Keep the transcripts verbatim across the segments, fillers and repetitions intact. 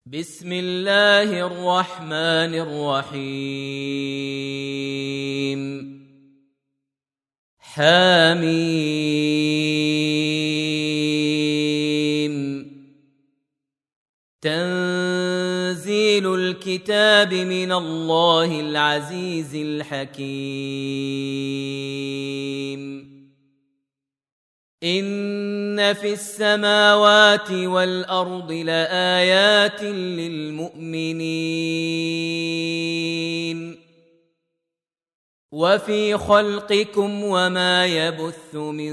بسم الله الرحمن الرحيم. حميم. تنزيل الكتاب من الله العزيز الحكيم. إن في السماوات والأرض لآيات للمؤمنين وفي خلقكم وما يبث من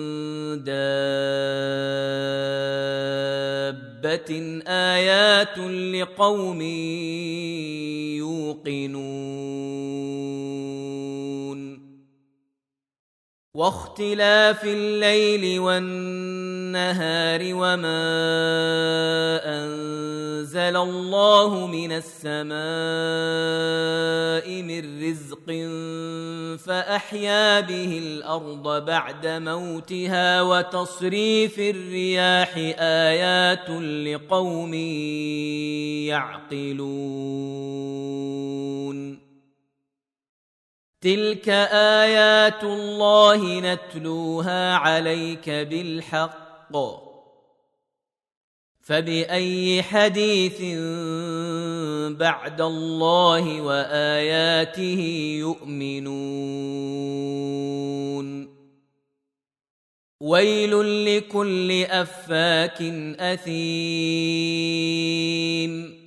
دابة آيات لقوم يوقنون. واختلاف الليل والنهار وما أنزل الله من السماء من رزق فأحيا به الأرض بعد موتها وتصريف الرياح آيات لقوم يعقلون. تلك آيات الله نتلوها عليك بالحق فبأي حديث بعد الله وآياته يؤمنون. ويل لكل أفاك أثيم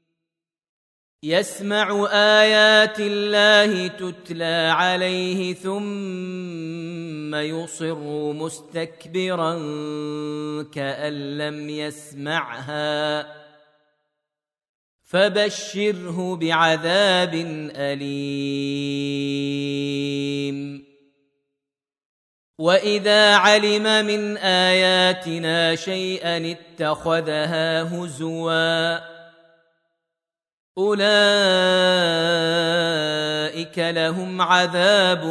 يسمع آيات الله تتلى عليه ثم يصر مستكبرا كأن لم يسمعها فبشره بعذاب أليم. وإذا علم من آياتنا شيئا اتخذها هزوا أولئك لهم عذاب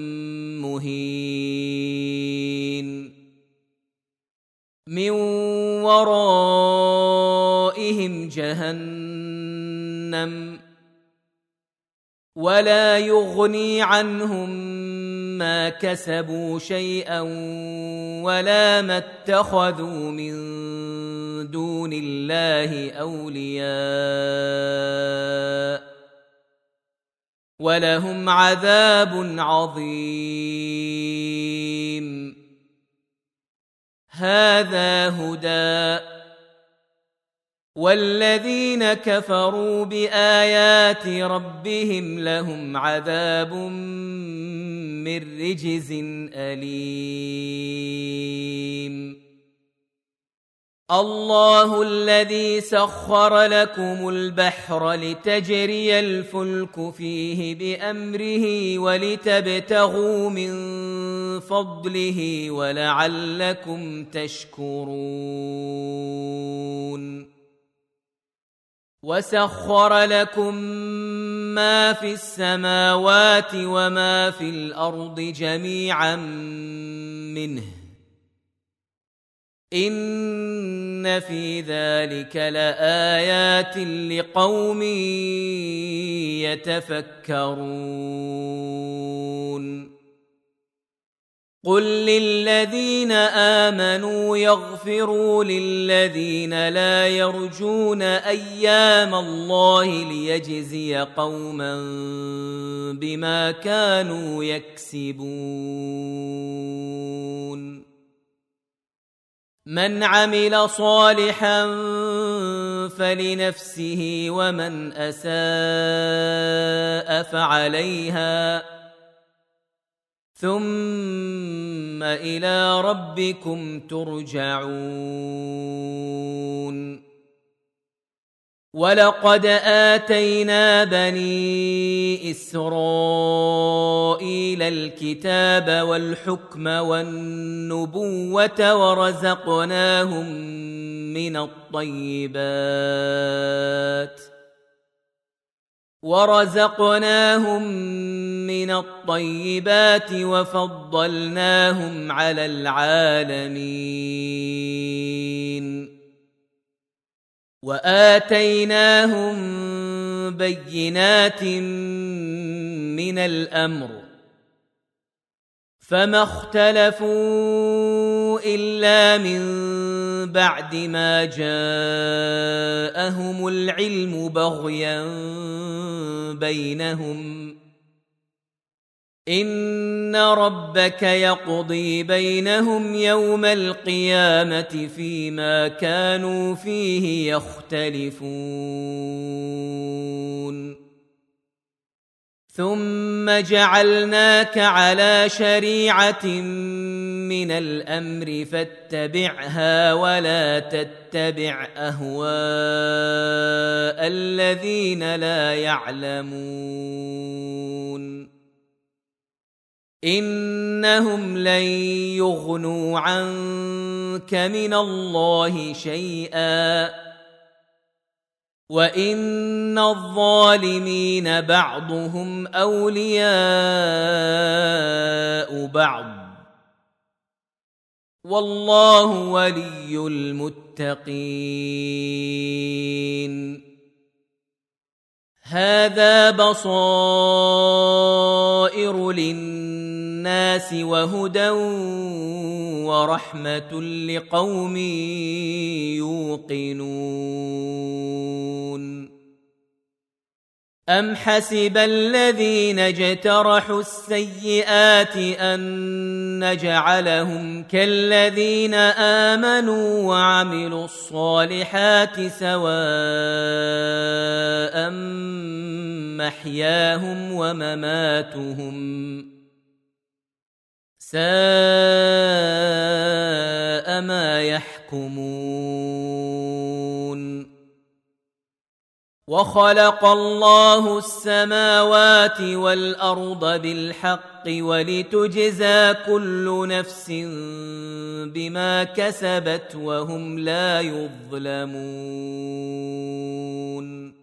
مهين من ورائهم جهنم ولا يغني عنهم ما كسبوا شيئا ولا ما اتخذوا من دون الله أولياء ولهم عذاب عظيم. هذا هدى والذين كفروا بآيات ربهم لهم عذاب من رجز أليم. الله الذي سخر لكم البحر لتجري الفلك فيه بأمره ولتبتغوا من فضله ولعلكم تشكرون. وسخر لكم ما في السماوات وما في الأرض جميعا منه إن في ذلك لآيات لقوم يتفكرون. قل للذين آمنوا يغفروا للذين لا يرجون أيام الله ليجزي قوما بما كانوا يكسبون. من عمل صالحا فلنفسه ومن أساء فعليها ثم إلى ربكم ترجعون. ولقد آتينا بني إسرائيل الكتاب والحكم والنبوة ورزقناهم من الطيبات ورزقناهم من الطيبات وفضلناهم على العالمين. وآتيناهم بينات من الأمر فما اختلفوا إلا من بعد ما جاءهم العلم بغيا بينهم إن ربك يقضي بينهم يوم القيامة فيما كانوا فيه يختلفون ثم جعلناك على شريعة من الأمر فاتبعها ولا تتبع أهواء الذين لا يعلمون إنهم لن يغنوا عنك من الله شيئا وإن الظالمين بعضهم أولياء بعض والله ولي المتقين هذا بصائر للناس وهدى ورحمة لقوم يوقنون أم حسب الذين اجترحوا السيئات أن نجعلهم كالذين آمنوا وعملوا الصالحات سواء محياهم ومماتهم ساء ما يحكمون وخلق الله السماوات والأرض بالحق ولتجزى كل نفس بما كسبت وهم لا يظلمون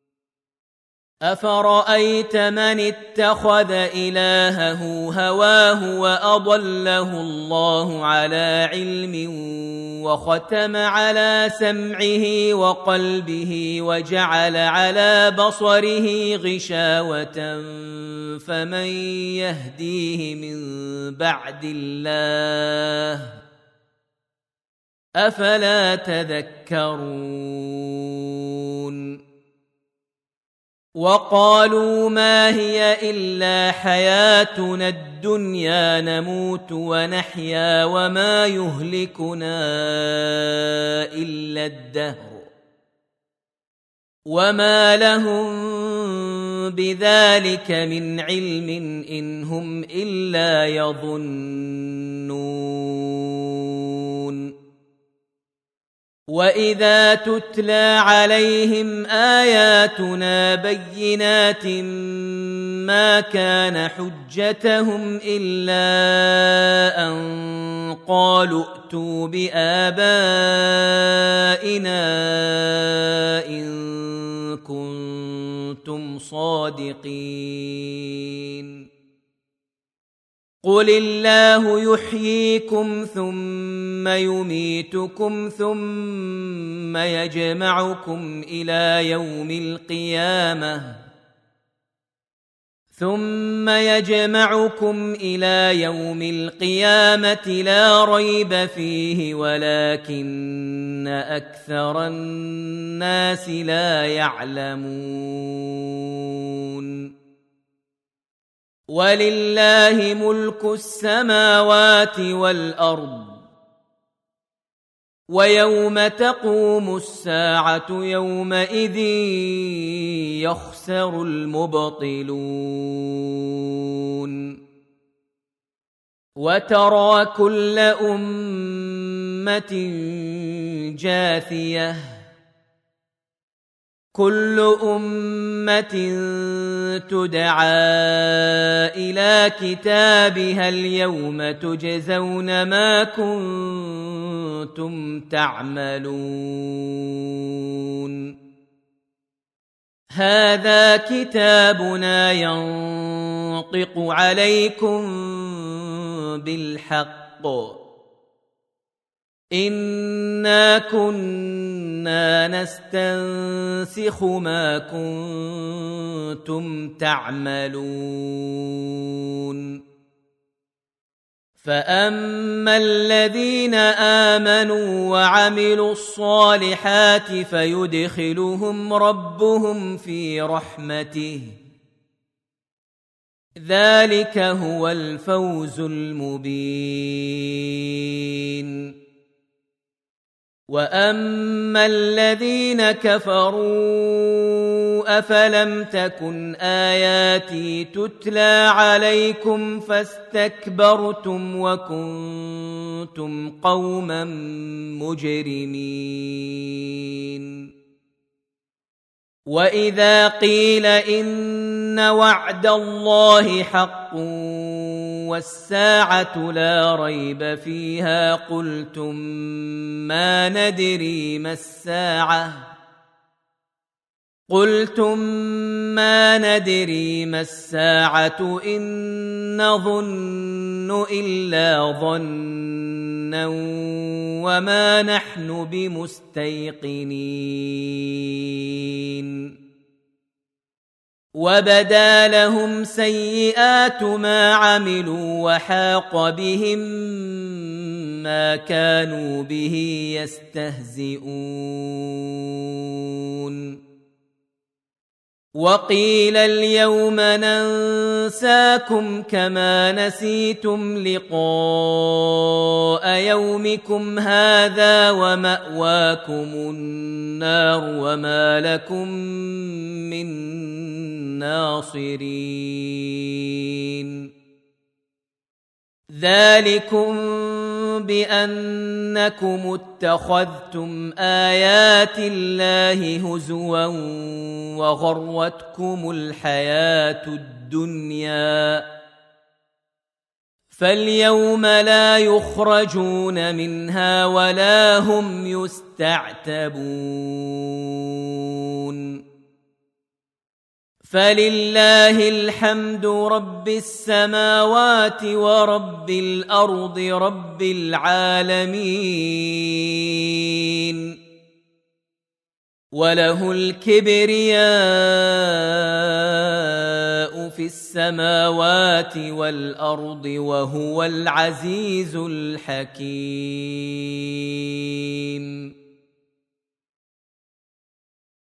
أفرأيت من اتخذ إلهه هواه وأضله الله على علم وختم على سمعه وقلبه وجعل على بصره غشاوة فمن يهديه من بعد الله أفلا تذكرون وقالوا ما هي إلا حياتنا الدنيا نموت ونحيا وما يهلكنا إلا الدهر وما لهم بذلك من علم إن هم إلا يظنون وإذا تتلى عليهم آياتنا بينات ما كان حجتهم إلا أن قالوا ائتوا بآبائنا إن كنتم صادقين قل الله يحييكم ثم يميتكم ثم يجمعكم إلى يوم القيامة ثم يجمعكم إلى يوم القيامة لا ريب فيه ولكن أكثر الناس لا يعلمون ولله ملك السماوات والأرض ويوم تقوم الساعة يومئذ يخسر المبطلون وترى كل أمة جاثية كل أمة تدعى إلى كتابها اليوم تجزون ما كنتم تعملون هذا كتابنا ينطق عليكم بالحق إنا كنا نستنسخ ما كنتم تعملون فأما الذين آمنوا وعملوا الصالحات فيدخلهم ربهم في رحمته ذلك هو الفوز المبين وأما الذين كفروا أفلم تكن آياتي تتلى عليكم فاستكبرتم وكنتم قوما مجرمين وإذا قيل إن وعد الله حق والساعة لا ريب فيها قلتم ما ندري ما الساعة قلتم ما ندري ما الساعة إن نظن إلا ظنا وما نحن بمستيقنين وبدا لهم سيئات ما عملوا وحاق بهم ما كانوا به يستهزئون وقيل اليوم ننساكم كما نسيتم لقاء يومكم هذا ومأواكم النار وما لكم من ناصرين ذلكم بأنكم اتخذتم آيات الله هزوا وغرتكم الحياة الدنيا فاليوم لا يخرجون منها ولا هم يستعتبون فلله الحمد رب السماوات ورب الأرض رب العالمين وله الكبرياء في السماوات والأرض وهو العزيز الحكيم